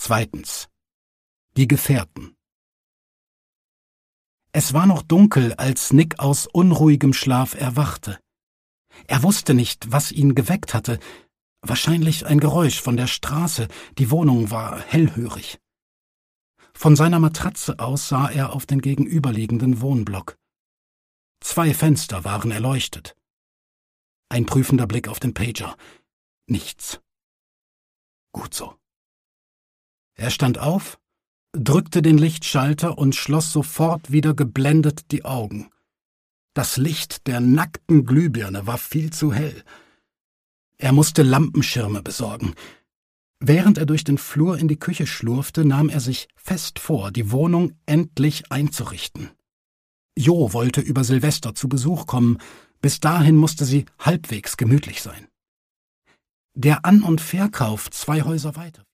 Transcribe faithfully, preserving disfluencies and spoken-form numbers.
Zweitens. Die Gefährten. Es war noch dunkel, als Nick aus unruhigem Schlaf erwachte. Er wusste nicht, was ihn geweckt hatte. Wahrscheinlich ein Geräusch von der Straße, die Wohnung war hellhörig. Von seiner Matratze aus sah er auf den gegenüberliegenden Wohnblock. Zwei Fenster waren erleuchtet. Ein prüfender Blick auf den Pager. Nichts. Gut so. Er stand auf, drückte den Lichtschalter und schloss sofort wieder geblendet die Augen. Das Licht der nackten Glühbirne war viel zu hell. Er musste Lampenschirme besorgen. Während er durch den Flur in die Küche schlurfte, nahm er sich fest vor, die Wohnung endlich einzurichten. Jo wollte über Silvester zu Besuch kommen. Bis dahin musste sie halbwegs gemütlich sein. Der An- und Verkauf zwei Häuser weiter